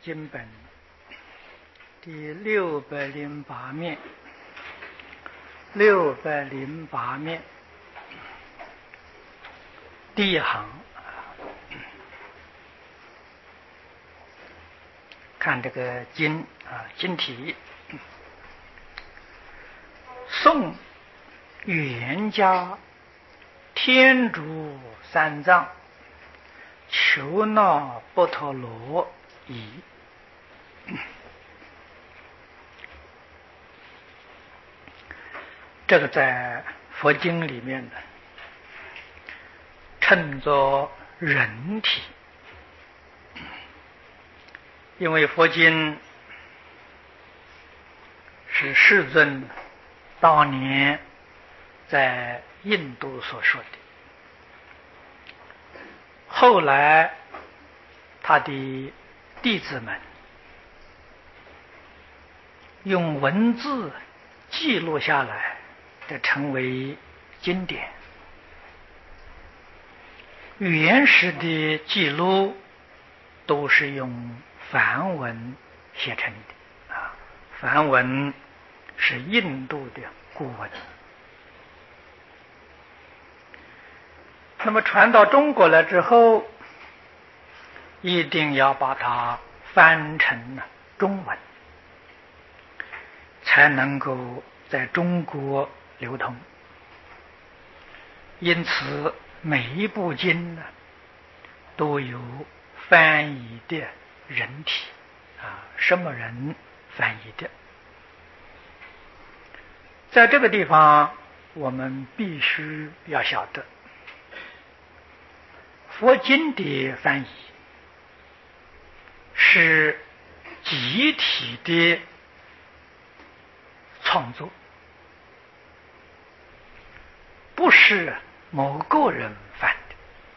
经本第608面，608面第一行，看这个经经题。宋元嘉天竺三藏求那波陀罗夷。这个在佛经里面的称作人体，因为佛经是世尊当年在印度所说的，后来他的弟子们用文字记录下来，这成为经典。原始的记录都是用梵文写成的梵文是印度的古文。那么传到中国来之后，一定要把它翻成中文，才能够在中国流通。因此每一部经都有翻译的人体什么人翻译的。在这个地方我们必须要晓得，佛经的翻译是集体的创作，不是某个人翻的。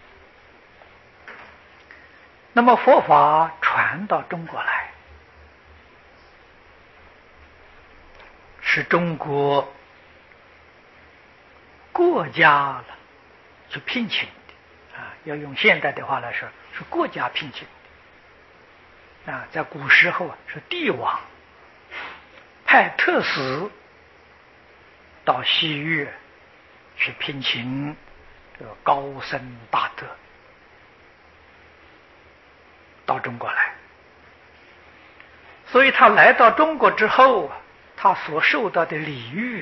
那么佛法传到中国来，是中国国家去聘请的要用现代的话来说，是国家聘请的在古时候是帝王派特使到西域去聘请这个高僧大德到中国来。所以他来到中国之后他所受到的礼遇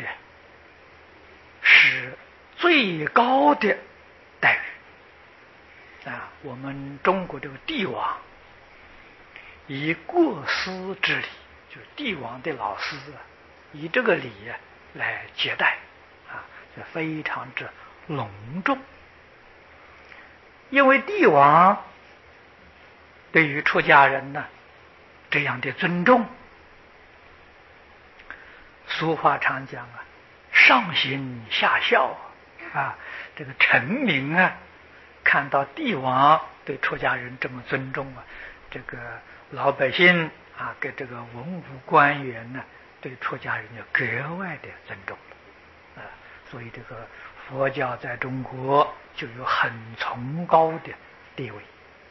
是最高的待遇我们中国这个帝王以国师之礼，就是帝王的老师以这个礼来接待就非常之隆重。因为帝王对于出家人这样的尊重，俗话常讲上行下效这个臣民看到帝王对出家人这么尊重这个老百姓跟这个文武官员对出家人就格外的尊重了所以这个佛教在中国就有很崇高的地位。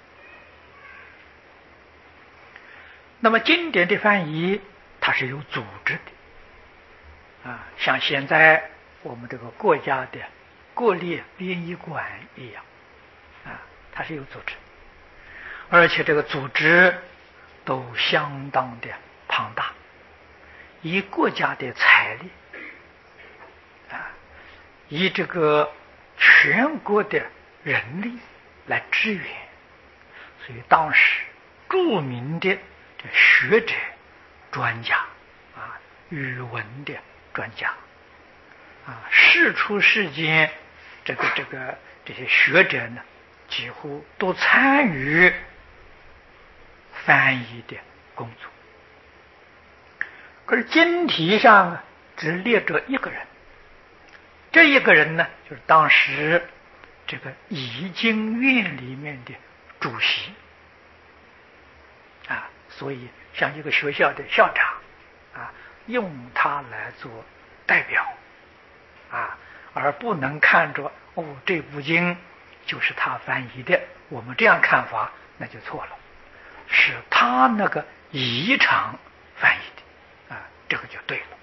那么经典的翻译它是有组织的像现在我们这个国家的国立编译馆一样它是有组织，而且这个组织都相当的庞大，以国家的财力以这个全国的人力来支援。所以当时著名的学者专家语文的专家世出世间这些学者几乎都参与翻译的工作。可是经题上只列着一个人，这一个人就是当时这个译经院里面的主席所以像一个学校的校长用他来做代表而不能看着这部经就是他翻译的，我们这样看法那就错了。 是他那个译场翻译的啊，这个就对了。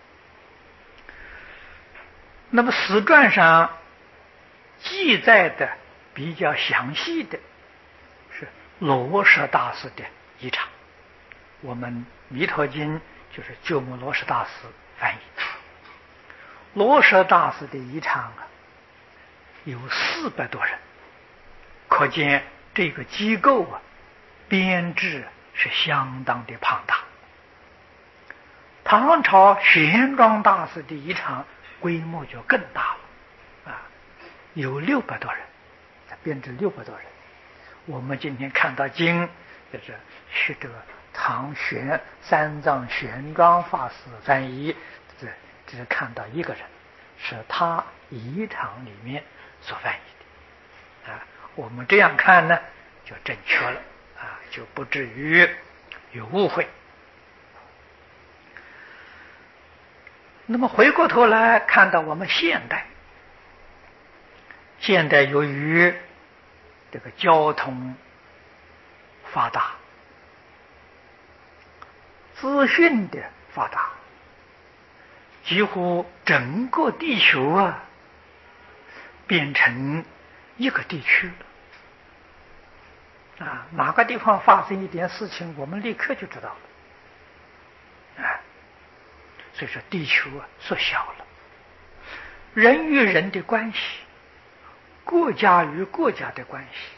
那么史传上记载的比较详细的是罗什大师的译场，我们弥陀经就是鸠摩罗什大师翻译的。罗什大师的译场啊，有400多人，可见这个机构啊，编制是相当的庞大。唐朝玄奘大师的译场规模就更大了啊，有600多人，编制600多人。我们今天看到经，就是是这个唐玄三藏玄奘法师翻译，只看到一个人，是他译场里面所翻译的啊。我们这样看呢，就正确了啊，就不至于有误会。那么回过头来看到我们现代由于这个交通发达，资讯的发达，几乎整个地球啊变成一个地区了啊，哪个地方发生一点事情，我们立刻就知道了啊。所以说地球啊缩小了，人与人的关系，国家与国家的关系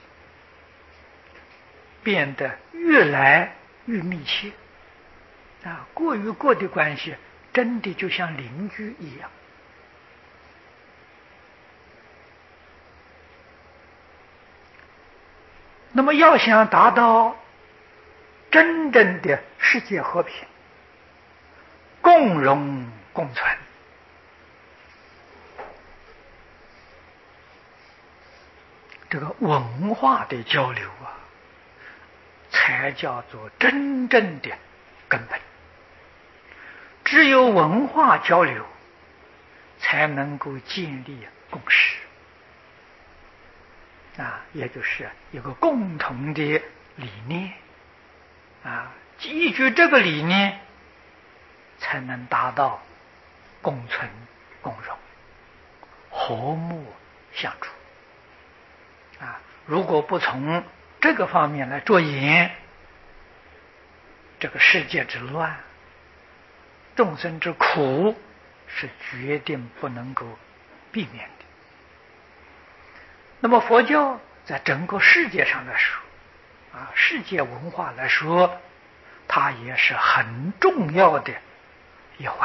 变得越来越密切啊，国与国的关系真的就像邻居一样。那么要想达到真正的世界和平，共荣共存，这个文化的交流啊，才叫做真正的根本。只有文化交流，才能够建立共识啊，也就是有个共同的理念啊，依据这个理念，才能达到共存共荣、和睦相处啊。如果不从这个方面来着眼，这个世界之乱、众生之苦是决定不能够避免的。那么佛教在整个世界上来说啊，世界文化来说，它也是很重要的一环。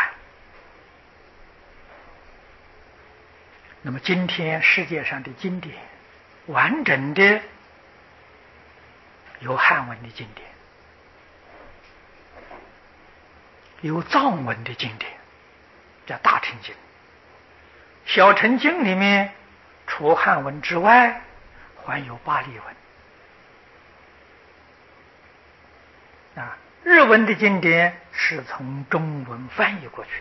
那么今天世界上的经典，完整的有汉文的经典，有藏文的经典，叫大乘经。小乘经里面除汉文之外，还有巴利文啊，日文的经典是从中文翻译过去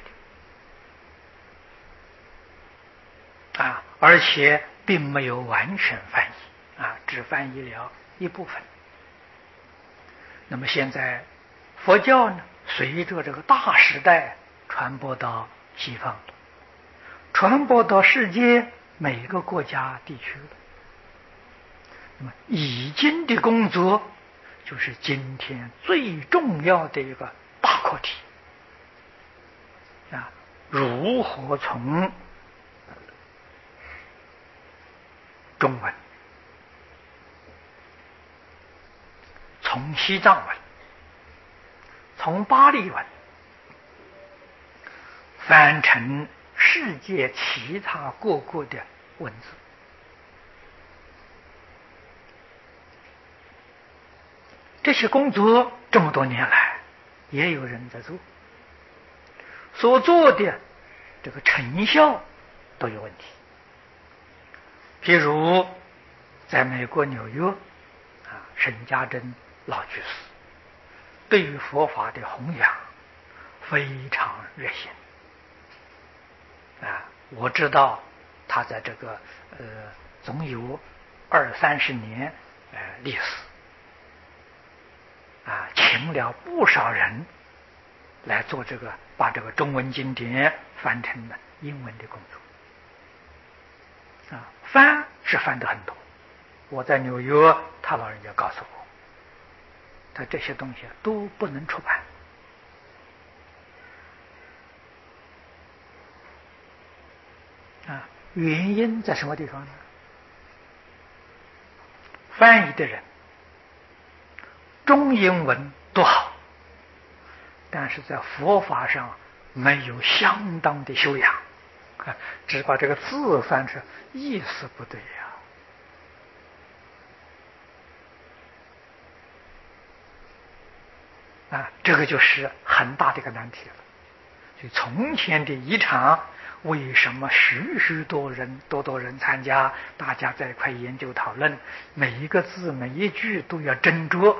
的啊，而且并没有完全翻译啊，只翻译了一部分。那么现在佛教呢，随着这个大时代传播到西方了，传播到世界每个国家地区了。那么译经的工作就是今天最重要的一个大课题啊，如何从中文、从西藏文、从巴利文翻成世界其他各国的文字。这些工作这么多年来也有人在做，所做的这个成效都有问题。譬如在美国纽约啊，沈家珍老居士对于佛法的弘扬非常热心啊，我知道他在这个总有20-30年历史请了不少人来做把这个中文经典翻成了英文的工作。翻是翻得很多。我在纽约，他老人家告诉我，他这些东西都不能出版。原因在什么地方呢？翻译的人中英文都好，但是在佛法上没有相当的修养，只把这个字翻成意思不对呀。这个就是很大的一个难题了。所以从前的一场，为什么许许多人参加，大家在一块研究讨论，每一个字每一句都要斟酌。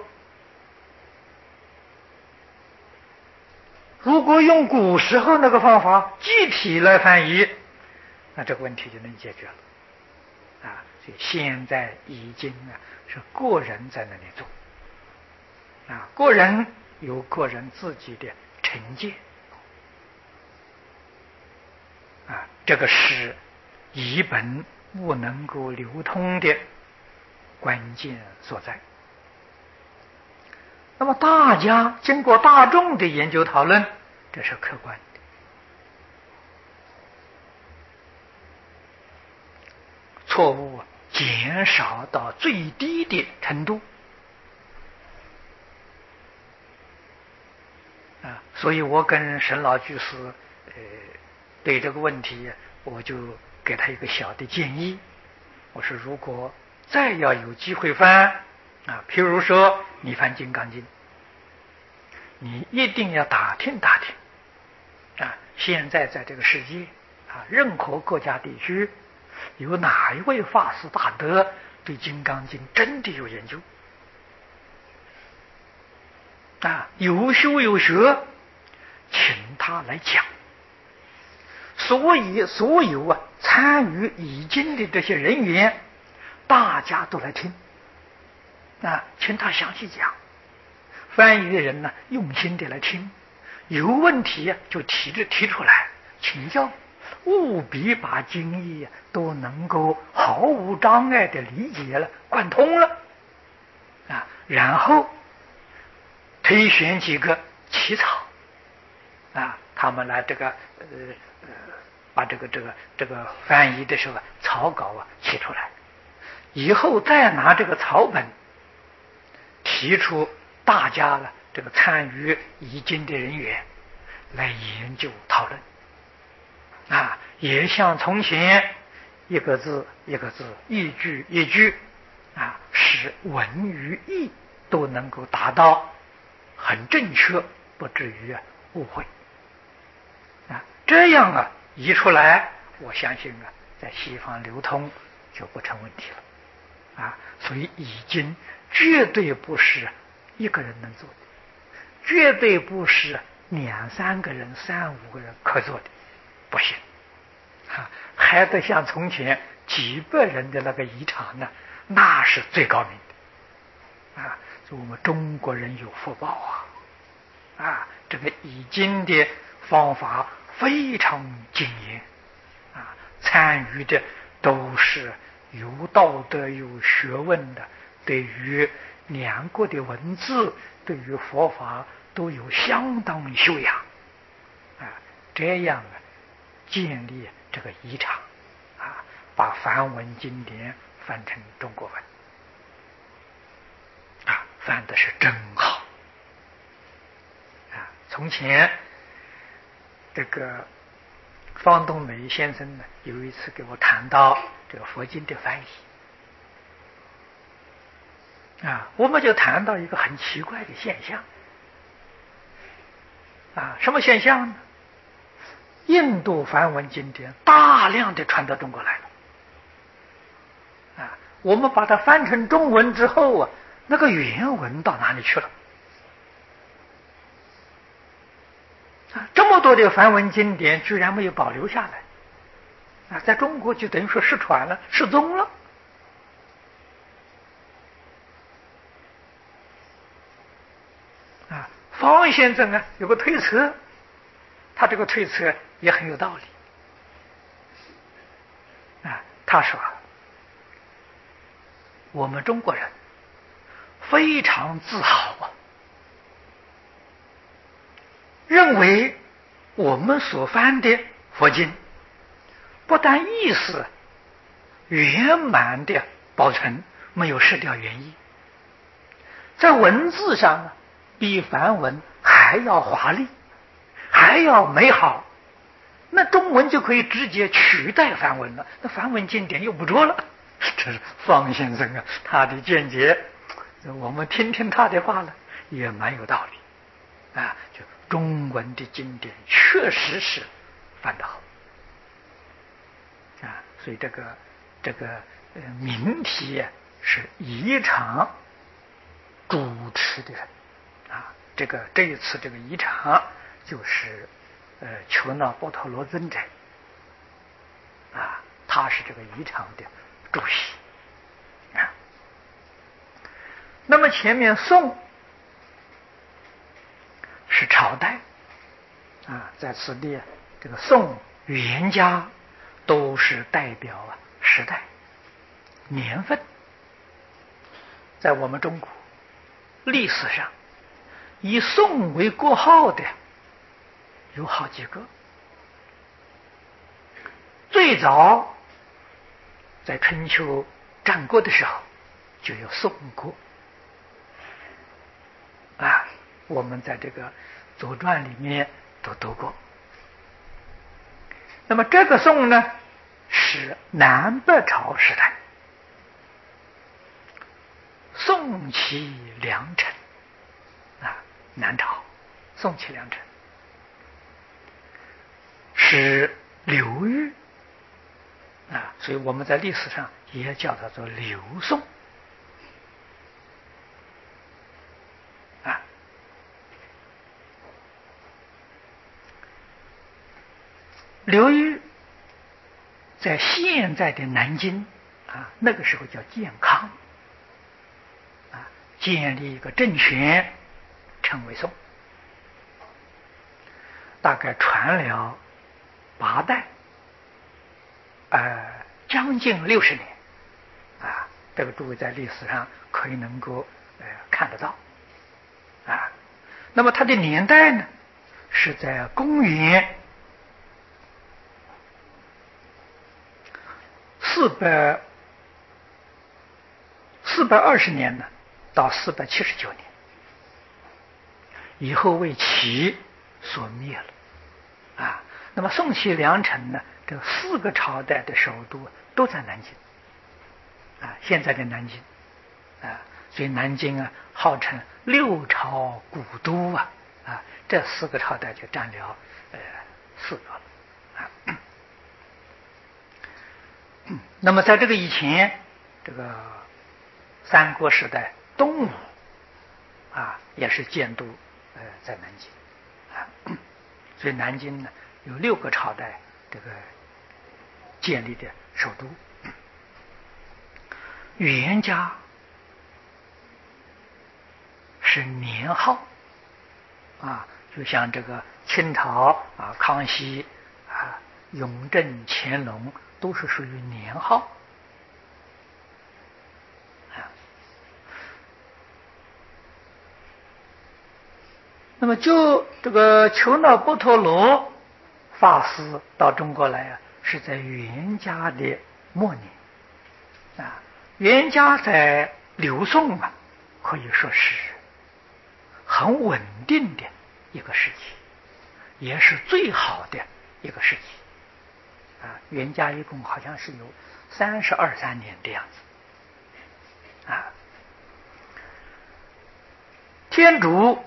如果用古时候那个方法具体来翻译，那这个问题就能解决了。所以现在已经是个人在那里做，个人有个人自己的成见。这个是译本不能够流通的关键所在。那么大家经过大众的研究讨论，这是客观的。错误减少到最低的程度。所以我跟沈老居士对这个问题，我就给他一个小的建议。我说，如果再要有机会翻譬如说你翻《金刚经》，你一定要打听打听现在在这个世界任何国家地区，有哪一位法师大德对《金刚经》真的有研究有修有学，请他来讲。所以所有参与译经的这些人员，大家都来听请他详细讲。翻译的人呢，用心的来听，有问题就提出来请教，务必把经义都能够毫无障碍的理解了，贯通了然后推选几个起草他们来把这个翻译的时候草稿写出来，以后再拿这个草本提出大家这个参与译经的人员来研究讨论也像从前一个字一个字，一句一句使文与义都能够达到很正确，不至于误会这样译出来，我相信在西方流通就不成问题了所以译经绝对不是一个人能做的，绝对不是2、3个人、3、5个人可做的，不行还得像从前几百人的那个译场呢，那是最高明的所以我们中国人有福报这个译经的方法非常精严参与的都是有道德有学问的，对于两国的文字，对于佛法都有相当修养这样建立这个译场把梵文经典翻成中国文翻的是真好从前这个方东梅先生呢，有一次给我谈到这个佛经的翻译我们就谈到一个很奇怪的现象什么现象呢？印度梵文经典大量的传到中国来了我们把它翻成中文之后那个原文到哪里去了？这么多的梵文经典居然没有保留下来在中国就等于说失传了，失踪了方先生啊有个推测，他这个推测也很有道理啊。他说我们中国人非常自豪啊，认为我们所翻的佛经不但意思圆满的保存，没有失掉原意，在文字上比梵文还要华丽，还要美好。那中文就可以直接取代梵文了，那梵文经典用不着了。这是方先生啊，他的见解，我们听听他的话了，也蛮有道理啊。就中文的经典确实是翻得好啊，所以这个名题是宜常主持的人啊。这一次这个宜常就是求那波陀罗尊者啊，他是这个宜常的主席啊。那么前面宋是朝代啊，在此地这个宋元嘉都是代表时代年份。在我们中国历史上以宋为国号的有好几个。最早在春秋战国的时候就有宋国啊，我们在这个《左传》里面都读过。那么这个宋呢，是南北朝时代，宋齐梁陈啊，南朝宋齐梁陈是刘裕啊，所以我们在历史上也叫它做刘宋啊。刘裕在现在的南京啊，那个时候叫建康啊，建立一个政权，称为宋，大概传了8代，将近60年啊。这个诸位在历史上可以能够看得到啊。那么它的年代呢，是在公元420年呢到479年，以后为齐所灭了啊。那么宋齐梁陈呢，这4个朝代的首都都在南京啊，现在的南京啊，所以南京啊号称6朝古都啊，这4个朝代就占了4个了啊。那么在这个以前，这个三国时代东吴啊也是建都在南京啊，所以南京呢有6个朝代这个建立的首都。元嘉是年号啊，就像这个清朝啊，康熙啊、雍正、乾隆都是属于年号啊。那么就这个求那波陀罗法师到中国来啊，是在元嘉的末年啊。元嘉在刘宋啊，可以说是很稳定的一个时期，也是最好的一个时期啊。元嘉一共好像是有32、3年的样子啊。天竺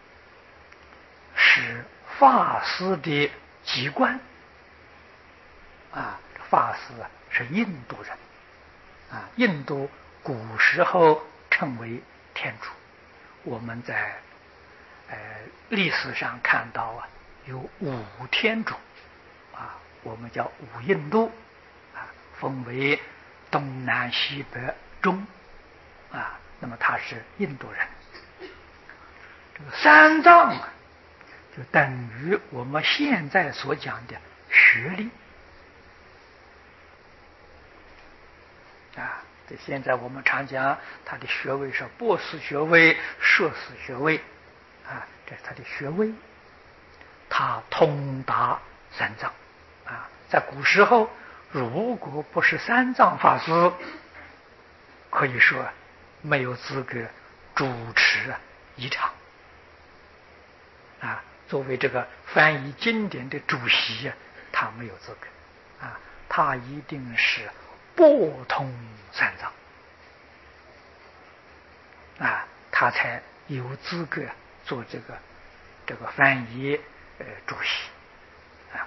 是法师的籍贯啊，法师是印度人啊，印度古时候称为天竺。我们在历史上看到啊，有5天竺啊，我们叫5印度啊，分为东南西北中啊。那么他是印度人。 这个三藏啊，就等于我们现在所讲的学历啊。这现在我们常讲他的学位是博士学位、硕士学位啊，这是他的学位，他通达三藏啊。在古时候，如果不是三藏法师，可以说没有资格主持仪场啊。作为这个翻译经典的主席，他没有资格啊，他一定是博通三藏啊，他才有资格做这个翻译主席啊。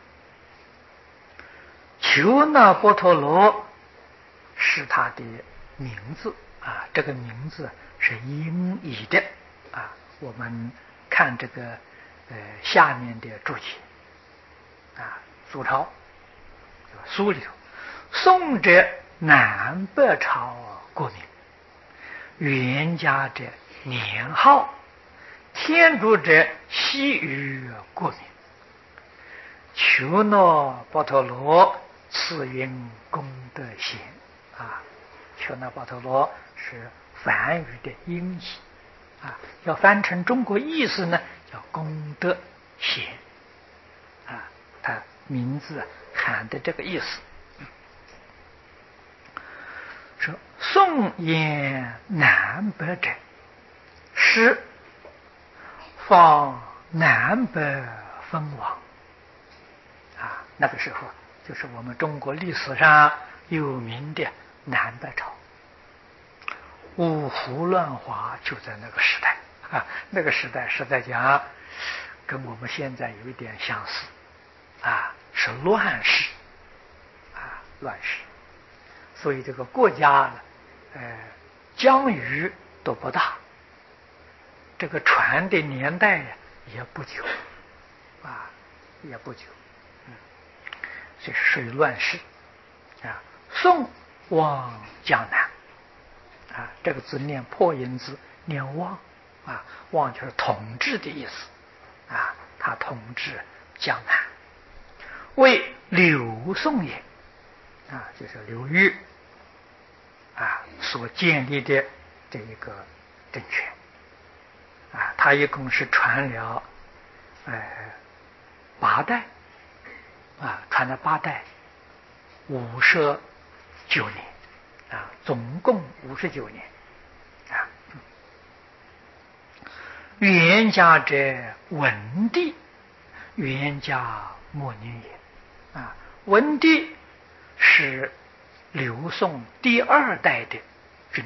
求那波陀罗是他的名字啊，这个名字是音译的啊。我们看这个下面的注解啊，苏超书里头，宋者南北朝国名，元家者年号，天竺者西域国名。求那波陀罗赐云功德贤啊，求那波陀罗是梵语的音译啊，要翻成中国意思呢，叫功德贤啊，他名字喊的这个意思。说宋言南北者，是放南北分王啊。那个时候就是我们中国历史上有名的南北朝，五胡乱华就在那个时代啊。那个时代实在讲跟我们现在有一点相似啊，是乱世啊，乱世。所以这个国家呢，疆域都不大，这个传的年代也不久啊，也不久，所以属于乱世啊。宋望江南啊，这个字念破音字，念望啊，望就是统治的意思啊，他统治江南，为刘宋也啊，就是刘裕啊所建立的这一个政权啊，他一共是传了8代啊，传了8代，59年啊，总共59年啊。元家者文帝，元家末年也啊，文帝是刘宋第2代的君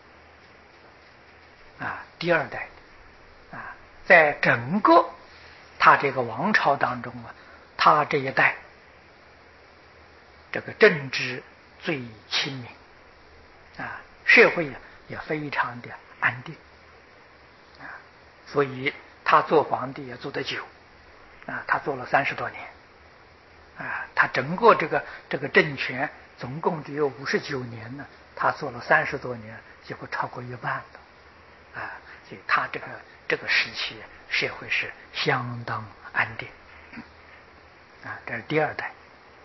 主啊，第2代啊，在整个他这个王朝当中啊，他这一代这个政治最清明啊，社会也非常的安定啊，所以他做皇帝也做得久啊，他做了30多年啊，他整个这个政权总共只有59年呢，他做了30多年，几乎超过1半了啊，所以他这个时期社会是相当安定啊，这是第2代。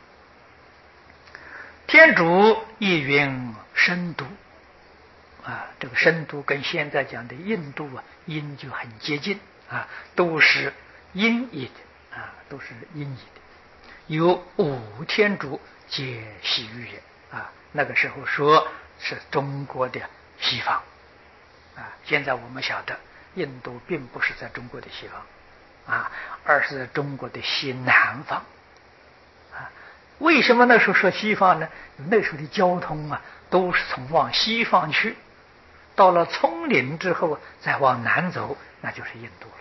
天竺亦云深都啊，这个深都跟现在讲的印度啊音就很接近啊，都是音译的啊，都是音译的。有5天竺皆西域也啊，那个时候说是中国的西方啊，现在我们晓得印度并不是在中国的西方啊，而是在中国的西南方啊。为什么那时候说西方呢？那时候的交通啊都是从往西方去，到了丛林之后再往南走，那就是印度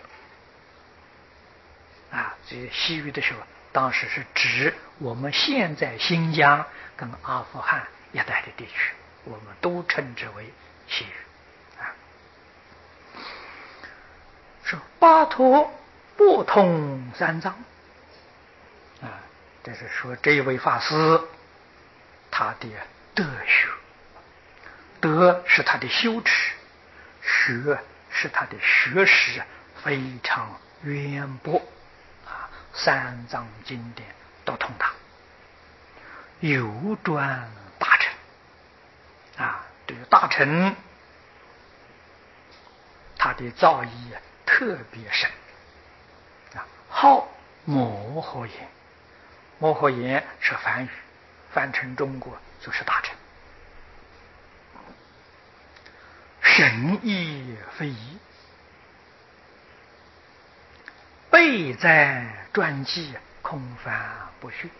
了啊。所以西域的时候当时是指我们现在新疆跟阿富汗一带的地区，我们都称之为西域啊。说巴陀不通三藏啊，这是说这一位法师他的德学，德是他的修持，学是他的学识非常渊博啊，三藏经典都通达，有专大乘啊，这个大乘他的造诣特别深啊，号摩诃言，摩诃言是梵语，翻成中国就是大乘。神意非遗，备在传记空翻不虚。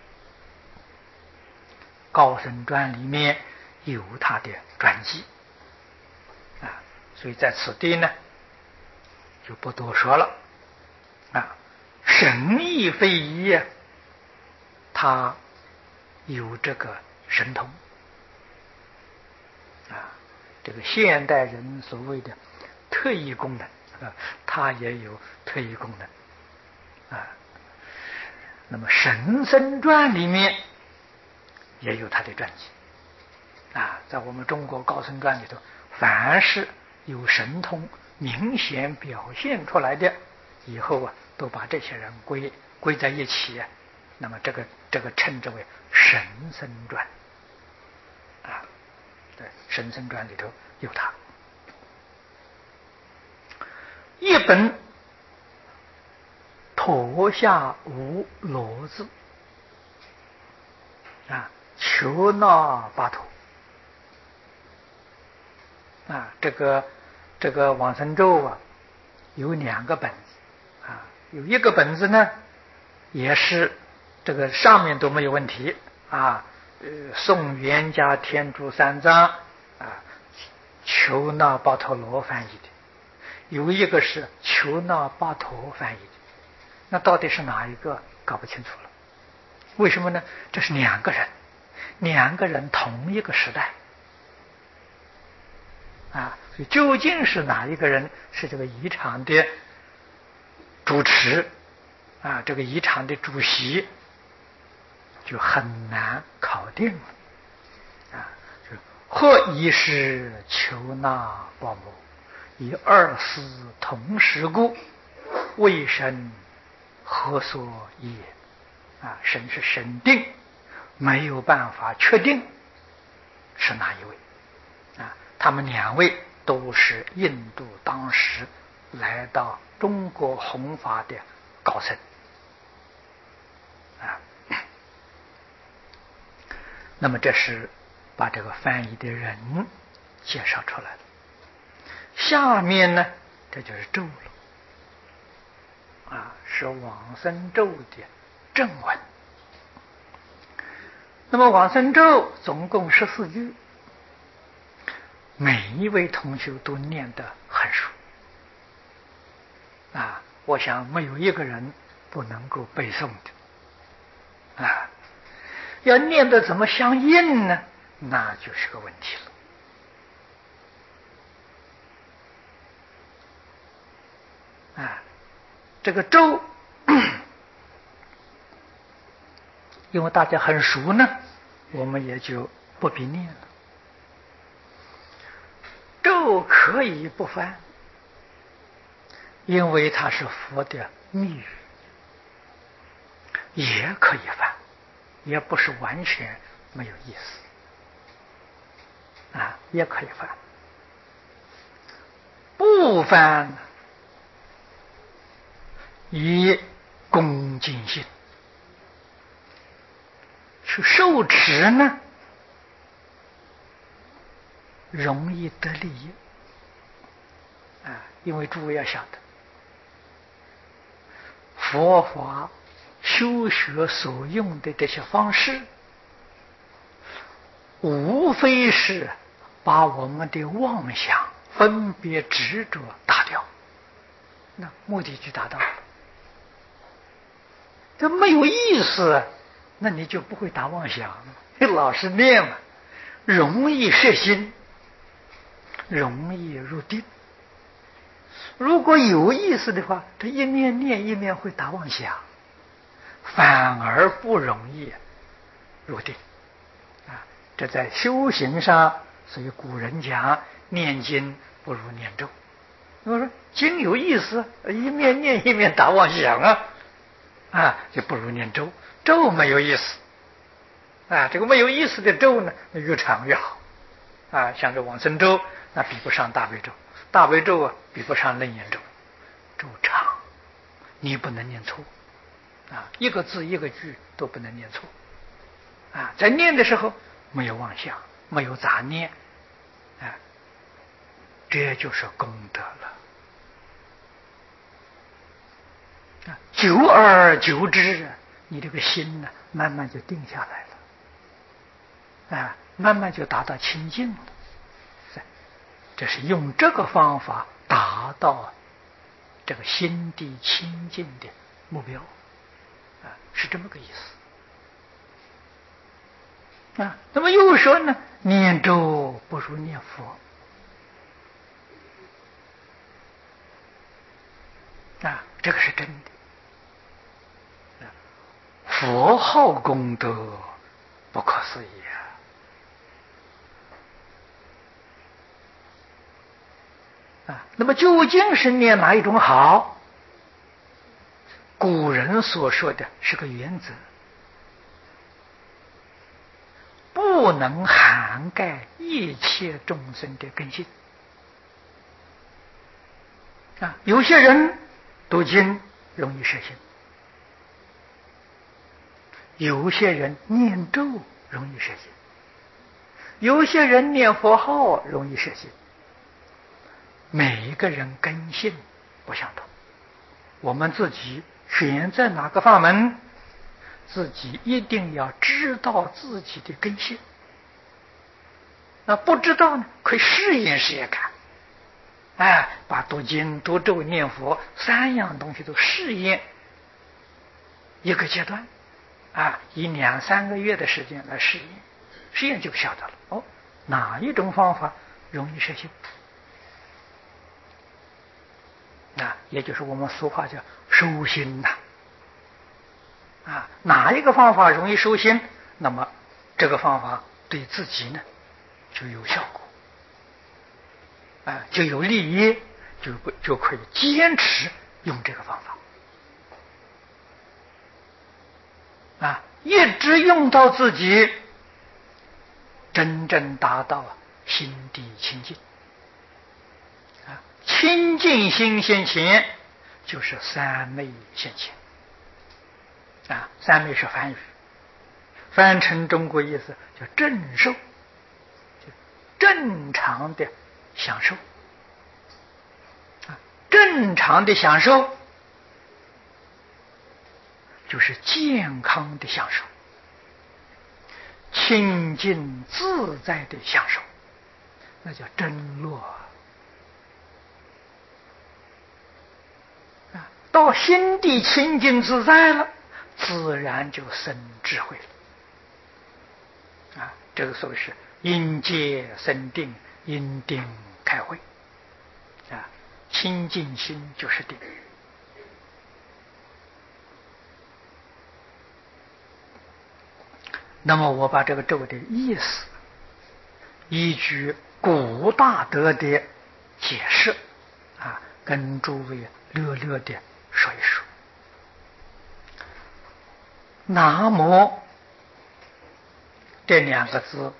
高僧传里面有他的传记啊，所以在此地呢就不多说了啊。神意非遗，他有这个神通啊。这个现代人所谓的特异功能啊，它也有特异功能啊。那么《神僧传》里面也有他的传记啊，在我们中国高僧传里头，凡是有神通明显表现出来的，以后啊，都把这些人归在一起，那么这个称之为神僧传啊。对，《神僧传》里头有他一本陀下无罗字啊，求那巴陀啊，这个往生咒啊，有2个本子啊，有一个本子呢，也是这个上面都没有问题啊。宋元家天竺三藏啊，求那巴陀罗翻译的，有一个是求那巴陀翻译的，那到底是哪一个搞不清楚了？为什么呢？这是2个人同一个时代啊，所以究竟是哪一个人是这个仪场的主持啊，这个仪场的主席，就很难考定了啊。或一是求那波摩，以二思同时故，为神何所也啊？神是神定，没有办法确定是哪一位啊。他们2位都是印度当时来到中国弘法的高僧啊。那么这是把这个翻译的人介绍出来了。下面呢，这就是咒了啊，是往生咒的正文。那么往生咒总共14句，每一位同学都念得很熟啊，我想没有一个人不能够背诵的啊。要念得怎么相应呢？那就是个问题了啊。这个咒因为大家很熟呢，我们也就不必念了。咒可以不翻，因为它是佛的密语，也可以翻，也不是完全没有意思啊，也可以翻。不翻以恭敬心去受持呢，容易得利益啊。因为诸位要晓得，佛法修学所用的这些方式，无非是把我们的妄想、分别、执着打掉，那目的就达到了。这没有意思，那你就不会打妄想，你老是念嘛，容易摄心，容易入定。如果有意思的话，这一面念一面会打妄想，反而不容易入定啊。这在修行上，所以古人讲念经不如念咒我说经有意思，一面念一面打妄想就不如念咒。咒没有意思这个没有意思的咒呢，越长越好像这往生咒那比不上大悲咒，大悲咒比不上楞严咒，咒长，你不能念错一个字一个句都不能念错在念的时候没有妄想，没有杂念这就是功德了久而久之你这个心呢慢慢就定下来了慢慢就达到清净了。这是用这个方法达到这个心地清净的目标是这么个意思那么又说呢，念咒不如念佛这个是真的佛号功德不可思议那么究竟是念哪一种好？古人所说的是个原则，不能涵盖一切众生的根性有些人读经容易摄心，有些人念咒容易摄心，有些人念佛号容易摄心，每一个人根性不相同，我们自己选在哪个法门，自己一定要知道自己的根性。那不知道呢，可以试验试验看把读经读咒念佛三样东西都试验一个阶段以2-3个月的时间来试验就晓得了哪一种方法容易实行也就是我们俗话叫收心哪一个方法容易收心，那么这个方法对自己呢就有效果就有利益，就可以坚持用这个方法一直用到自己真正达到心地清净清净心现前，就是三昧现前三昧是梵语，翻成中国意思叫正受，就正常的享受正常的享受就是健康的享受，清净自在的享受，那叫真乐到心地清净自在了，自然就生智慧了这个所谓是因戒生定，因定开慧清净心就是定。那么我把这个咒的意思依据古大德的解释跟诸位略略的说一说。南无这2个字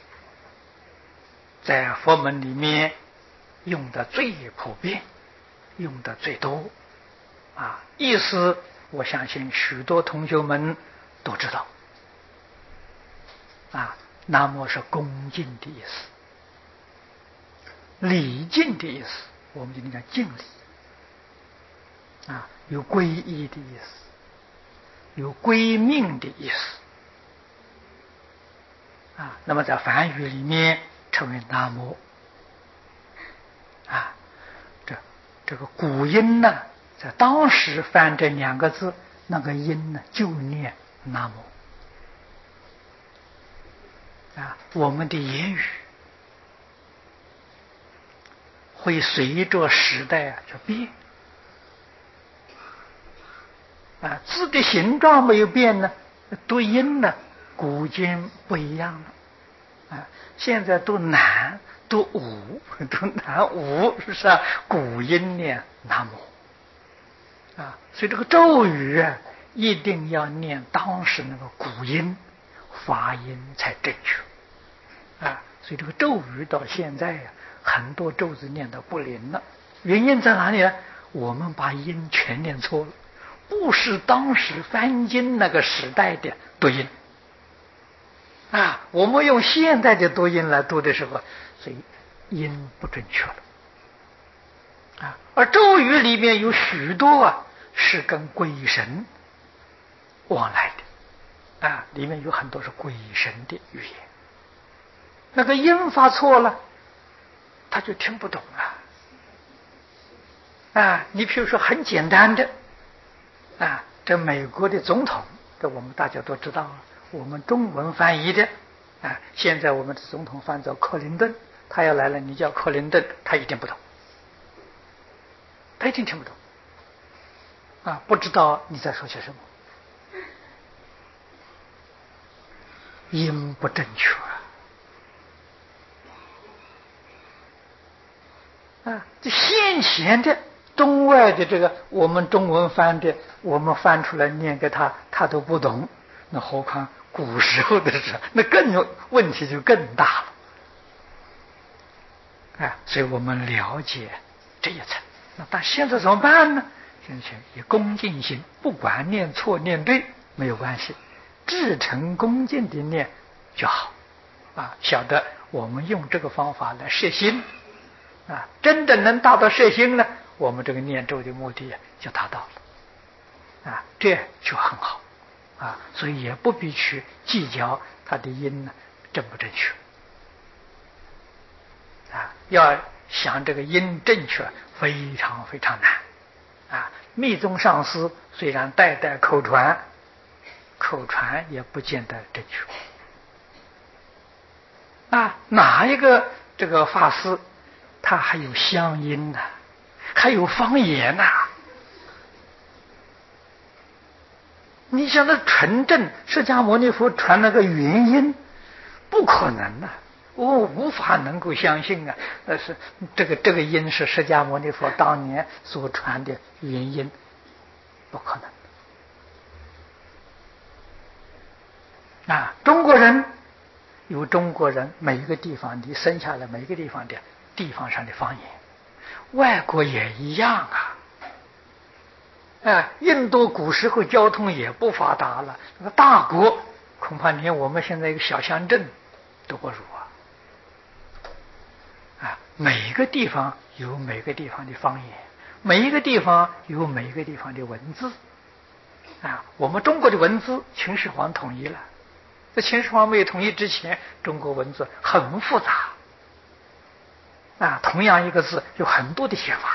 在佛门里面用的最普遍，用的最多意思我相信许多同学们都知道南无是恭敬的意思，礼敬的意思，我们今天讲敬礼有皈依的意思，有归命的意思那么在梵语里面称为南无这个古音呢，在当时翻这2个字，那个音呢就念南无我们的言语会随着时代就变字的形状没有变呢，读音呢古今不一样啊，现在都难，都难无，是不是啊？古音念南无啊，所以这个咒语啊，一定要念当时那个古音，发音才正确啊。所以这个咒语到现在呀，很多咒字念得不灵了，原因在哪里呢？我们把音全念错了，不是当时翻经那个时代的读音啊，我们用现代的读音来读的时候，所以音不准确了啊。而咒语里面有许多啊是跟鬼神往来的啊，里面有很多是鬼神的语言，那个音发错了，他就听不懂了啊。你比如说很简单的啊，这美国的总统，这我们大家都知道啊，我们中文翻译的啊，现在我们的总统翻作克林顿，他要来了，你叫克林顿，他一定不懂，他一定听不懂啊，不知道你在说些什么，音不正确啊。这先前的中外的这个我们中文翻的，我们翻出来念给他，他都不懂，那何况古时候的事，那更问题就更大了啊。所以我们了解这一层，那但现在怎么办呢？现在以恭敬心，不管念错念对没有关系，至诚恭敬的念就好啊。晓得我们用这个方法来摄心啊，真的能达到摄心呢，我们这个念咒的目的就达到了啊，这就很好啊。所以也不必去计较它的音呢正不正确啊。要想这个音正确，非常非常难啊。密宗上师虽然代代口传也不见得正确啊。哪一个这个法师他还有乡音呢，还有方言呐。你想那纯正释迦牟尼佛传那个原音，不可能啊，我无法能够相信啊。是这个音是释迦牟尼佛当年所传的原音，不可能啊。中国人有中国人每一个地方的生下来每一个地方的地方上的方言，外国也一样啊。印度古时候交通也不发达了，那个大国恐怕连我们现在一个小乡镇都不如啊。每个地方有每个地方的方言，每一个地方有每一个地方的文字啊。我们中国的文字秦始皇统一了，在秦始皇没有统一之前，中国文字很复杂啊，同样一个字有很多的写法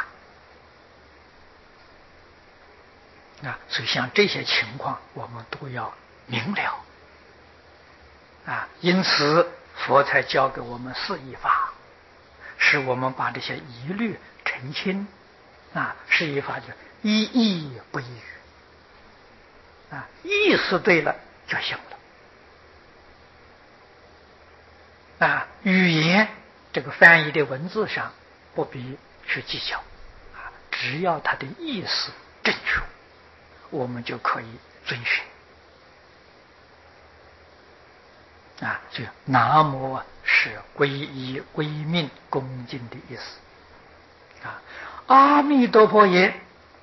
啊。所以像这些情况我们都要明了啊。因此佛才教给我们四依法，使我们把这些疑虑澄清啊。四依法就一义不一语啊，意思对了就行了啊。语言这个翻译的文字上不必去计较啊，只要它的意思正确，我们就可以遵循啊。所以南无是皈依归命恭敬的意思啊。阿弥陀佛也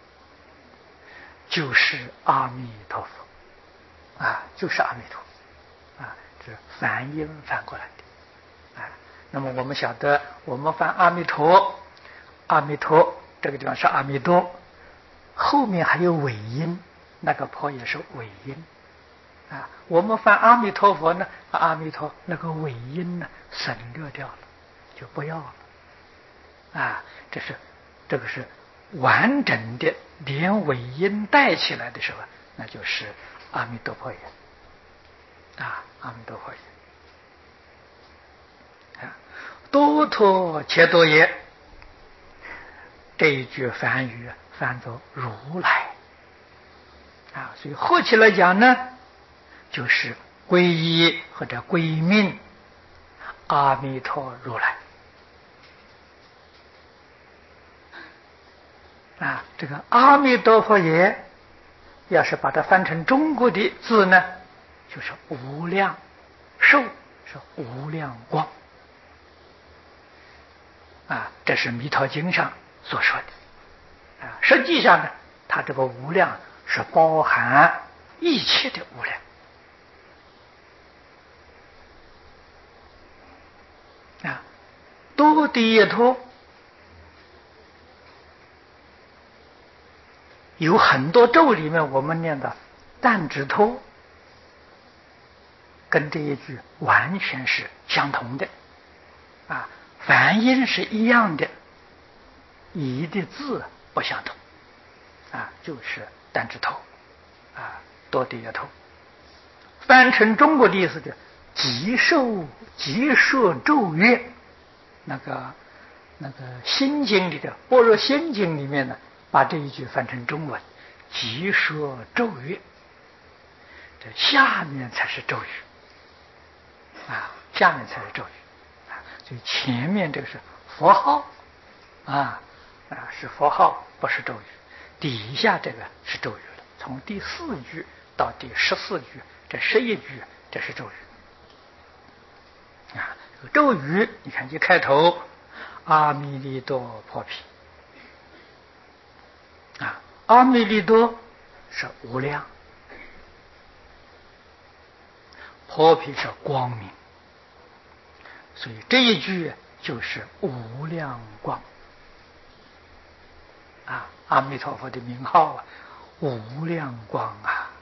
就是阿弥陀佛啊，就是阿弥陀啊，这梵音翻过来的啊。那么我们晓得，我们翻阿弥陀，阿弥陀这个地方是阿弥多，后面还有尾音，那个婆也是尾音啊。我们翻阿弥陀佛呢，阿弥陀那个尾音呢省略掉了，就不要了啊。这个是完整的，连尾音带起来的时候，那就是阿弥陀佛也啊，阿弥陀佛也啊。多陀切多耶这一句梵语翻作如来啊。所以合起来讲呢，就是皈依或者归命阿弥陀如来。这个阿弥陀佛也，要是把它翻成中国的字呢，就是无量寿，是无量光。这是弥陀经上所说的。实际上呢，它这个无量是包含一切的无量。多地耶陀有很多咒里面，我们念的但只托，跟这一句完全是相同的。梵音是一样的，译的字不相同。就是但只托，多地耶陀，翻成中国的意思就极寿极摄咒曰。那个心经里的《般若心经》里面呢，把这一句翻成中文，极摄咒曰，这下面才是咒语。下面才是咒语。所以前面这个是佛号，是佛号，不是咒语。底下这个是咒语了，从第4句到第14句，这11句这是咒语。咒语你看一开头，阿弥利多婆毗。阿弥利多是无量，婆毗是光明，所以这一句就是无量光。阿弥陀佛的名号无量光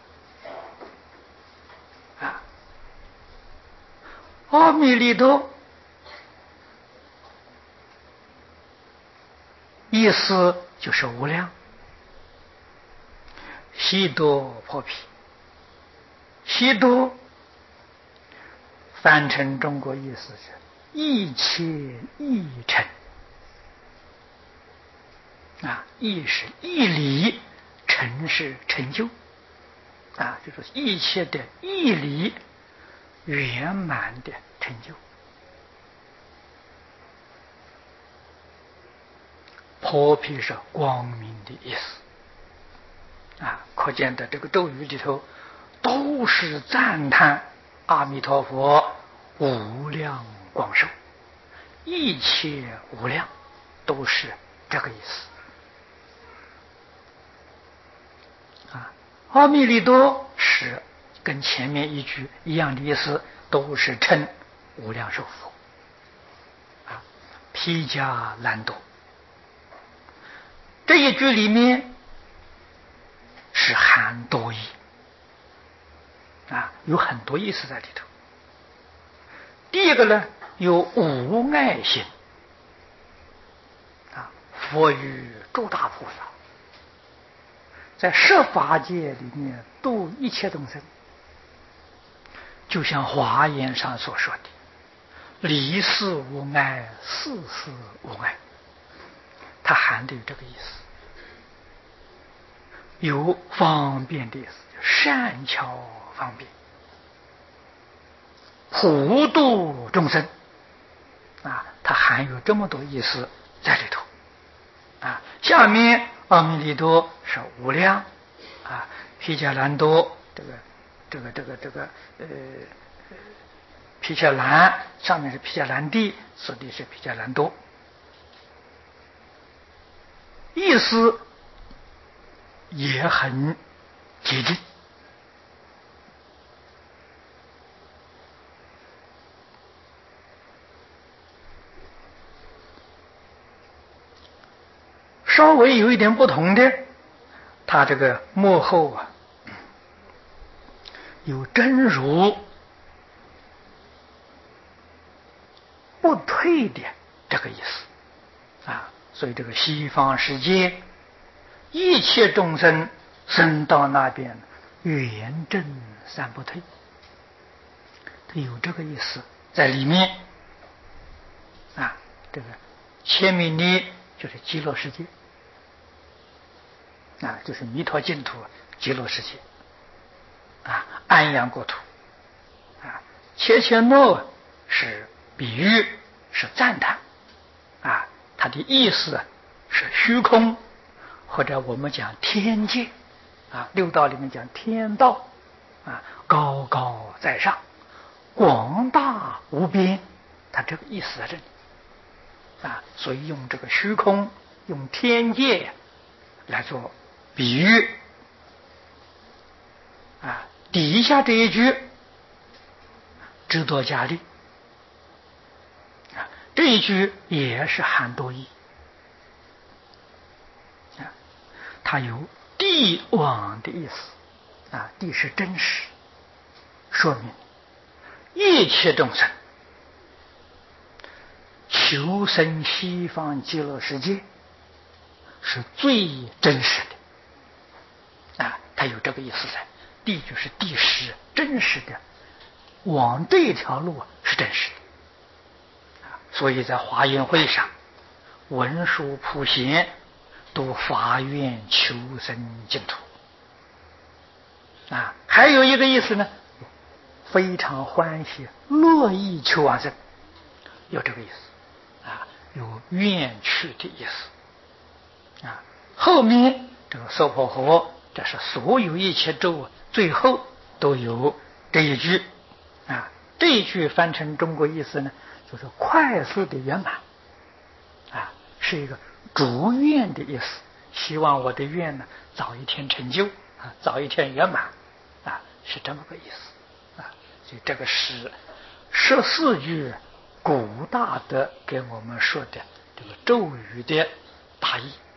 阿弥利多意思就是无量，悉多婆毗，悉多翻成中国意思是一切义成。义是义理，成是成就。就是一切的义理圆满的成就。婆毗是光明的意思。可见的这个咒语里头都是赞叹阿弥陀佛无量光寿，一切无量，都是这个意思。阿弥利多是跟前面一句一样的意思，都是称无量寿佛。毗迦蓝多这一句里面是含多义，有很多意思在里头。第一个呢，有无碍心。佛与诸大菩萨在十法界里面度一切众生，就像华严上所说的离事无碍，事事无碍，它含的有这个意思。有方便的意思，善巧方便，普度众生，它含有这么多意思在里头。下面阿弥利多是无量，毗迦蓝多，毗迦蓝上面是毗迦蓝地，此地是毗迦蓝多，意思也很接近。稍微有一点不同的，他这个幕后有真如不退的这个意思所以这个西方世界一切众生生到那边圆正三不退，它有这个意思在里面这个千弥尼就是极乐世界就是弥陀净土极乐世界安阳国土切切诺是比喻，是赞叹啊，它的意思是虚空，或者我们讲天界啊，六道里面讲天道啊，高高在上，广大无边，它这个意思在这里啊，所以用这个虚空，用天界来做比喻啊。底下这一句知多加律啊，这一句也是含多义啊，它有地网的意思啊，地是真实，说明一切众生求生西方极乐世界是最真实的啊，它有这个意思在。地就是地实真实的，往这条路是真实的啊，所以在华严会上，文殊普贤都发愿求生净土啊。还有一个意思呢，非常欢喜，乐意求往生，有这个意思啊，有愿去的意思啊。后面这个娑婆诃，这是所有一切咒最后都有这一句啊。这一句翻成中国意思呢，就是快速的圆满啊，是一个祝愿的意思，希望我的愿呢早一天成就啊，早一天圆满啊，是这么个意思啊。所以这个是14句古大德给我们说的这个咒语的大意。